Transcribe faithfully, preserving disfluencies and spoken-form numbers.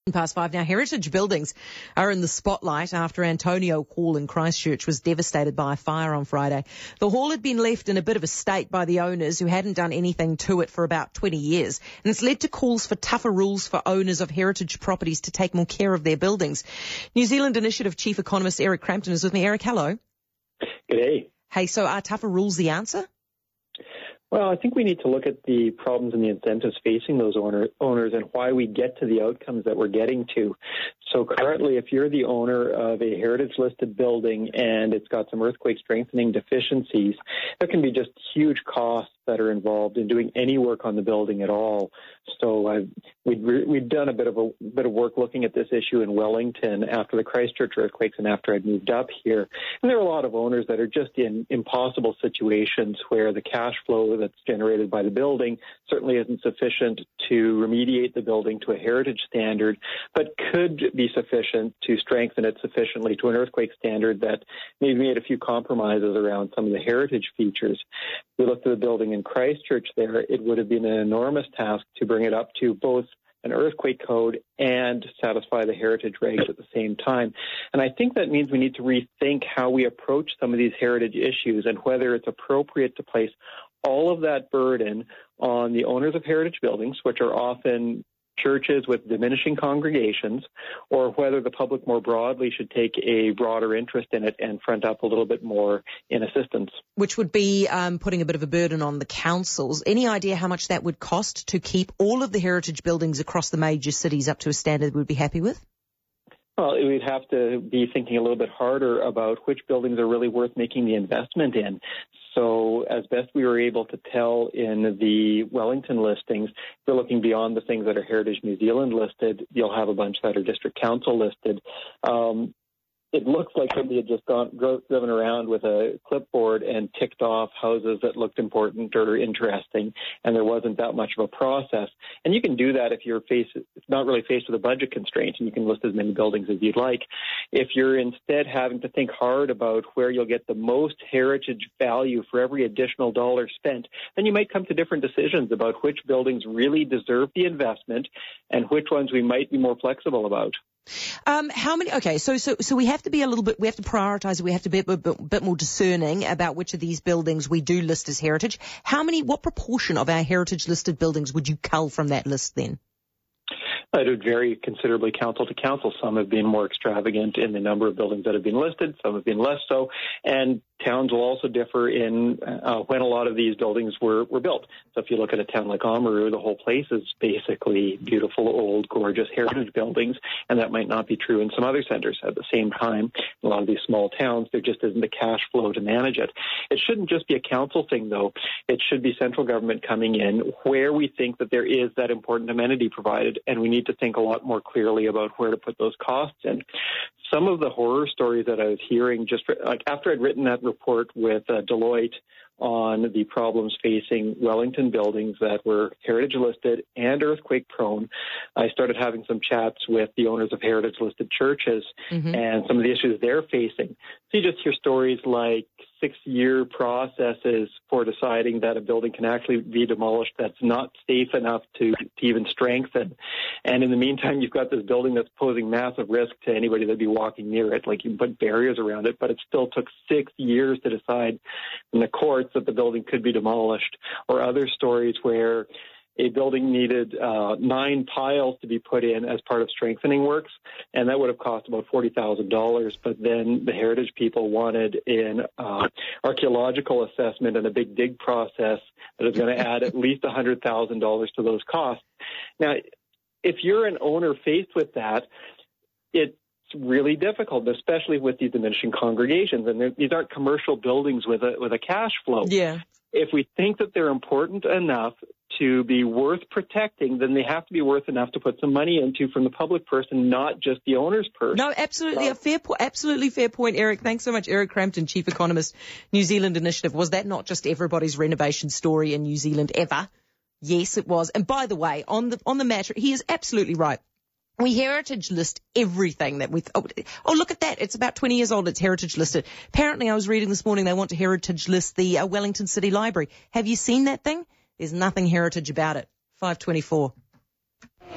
Past five now. Heritage buildings are in the spotlight after Antonio Hall in Christchurch was devastated by a fire on Friday. The hall had been left in a bit of a state by the owners who hadn't done anything to it for about twenty years. And it's led to calls for tougher rules for owners of heritage properties to take more care of their buildings. New Zealand Initiative Chief Economist Eric Crampton is with me. Eric, hello. G'day. Hey, so are tougher rules the answer? Well, I think we need to look at the problems and the incentives facing those owner, owners and why we get to the outcomes that we're getting to. So currently, if you're the owner of a heritage-listed building and it's got some earthquake strengthening deficiencies, there can be just huge costs that are involved in doing any work on the building at all. So uh, we'd, we'd done a bit of a bit of work looking at this issue in Wellington after the Christchurch earthquakes and after I'd moved up here. And there are a lot of owners that are just in impossible situations where the cash flow that's generated by the building certainly isn't sufficient to remediate the building to a heritage standard, but could be sufficient to strengthen it sufficiently to an earthquake standard that maybe made a few compromises around some of the heritage features. We looked at the building in Christchurch there, it would have been an enormous task to bring it up to both an earthquake code and satisfy the heritage regs at the same time. And I think that means we need to rethink how we approach some of these heritage issues and whether it's appropriate to place all of that burden on the owners of heritage buildings, which are often churches with diminishing congregations, or whether the public more broadly should take a broader interest in it and front up a little bit more in assistance. Which would be um, putting a bit of a burden on the councils. Any idea how much that would cost to keep all of the heritage buildings across the major cities up to a standard we'd be happy with? Well, we'd have to be thinking a little bit harder about which buildings are really worth making the investment in. So as best we were able to tell in the Wellington listings, if you're looking beyond the things that are Heritage New Zealand listed, you'll have a bunch that are District Council listed. Um, It looks like somebody had just gone, driven around with a clipboard and ticked off houses that looked important or interesting, and there wasn't that much of a process. And you can do that if you're faced, not really faced with a budget constraint, and you can list as many buildings as you'd like. If you're instead having to think hard about where you'll get the most heritage value for every additional dollar spent, then you might come to different decisions about which buildings really deserve the investment and which ones we might be more flexible about. Um, how many? Okay, so so so we have to be a little bit. We have to prioritise. We have to be a bit, bit, bit more discerning about which of these buildings we do list as heritage. How many? What proportion of our heritage listed buildings would you cull from that list then? It would vary considerably council to council. Some have been more extravagant in the number of buildings that have been listed. Some have been less so. And towns will also differ in uh, when a lot of these buildings were, were built. So if you look at a town like Oamaru, the whole place is basically beautiful, old, gorgeous heritage buildings. And that might not be true in some other centres. At the same time, in a lot of these small towns, there just isn't the cash flow to manage it. It shouldn't just be a council thing, though. It should be central government coming in where we think that there is that important amenity provided, and we need to think a lot more clearly about where to put those costs in. Some of the horror stories that I was hearing just for, like after I'd written that report with uh, Deloitte on the problems facing Wellington buildings that were heritage listed and earthquake prone, I started having some chats with the owners of heritage listed churches mm-hmm. and some of the issues they're facing. So you just hear stories like six-year processes for deciding that a building can actually be demolished that's not safe enough to, to even strengthen. And in the meantime, you've got this building that's posing massive risk to anybody that'd be walking near it. Like you put barriers around it, but it still took six years to decide in the courts that the building could be demolished. Or other stories where a building needed uh, nine piles to be put in as part of strengthening works, and that would have cost about forty thousand dollars. But then the heritage people wanted an uh, archaeological assessment and a big dig process that is going to add at least one hundred thousand dollars to those costs. Now, if you're an owner faced with that, it's really difficult, especially with these diminishing congregations. And these aren't commercial buildings with a with a cash flow. Yeah. If we think that they're important enough to be worth protecting, then they have to be worth enough to put some money into from the public purse and not just the owner's purse. No, absolutely so, a fair point. Absolutely fair point, Eric. Thanks so much, Eric Crampton, Chief Economist, New Zealand Initiative. Was that not just everybody's renovation story in New Zealand ever? Yes, it was. And by the way, on the on the matter, he is absolutely right. We heritage list everything that we, th- oh, oh, look at that. It's about twenty years old. It's heritage listed. Apparently, I was reading this morning, they want to heritage list the uh, Wellington City Library. Have you seen that thing? There's nothing heritage about it. five twenty-four